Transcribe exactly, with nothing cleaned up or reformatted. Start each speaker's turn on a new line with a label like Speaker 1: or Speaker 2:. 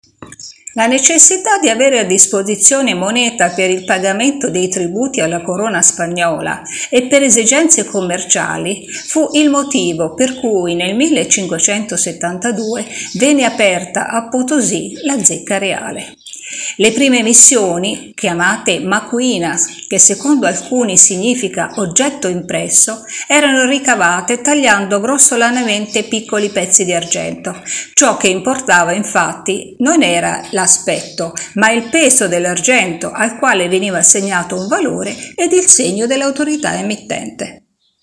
Speaker 1: La necessità di avere a disposizione moneta per il pagamento dei tributi alla corona spagnola e per esigenze commerciali fu il motivo per cui nel millecinquecentosettantadue venne aperta a Potosí la zecca reale. Le prime missioni, chiamate macuinas, che secondo alcuni significa oggetto impresso, erano ricavate tagliando grossolanamente piccoli pezzi di argento. Ciò che importava infatti non era l'aspetto, ma il peso dell'argento al quale veniva assegnato un valore ed il segno dell'autorità emittente.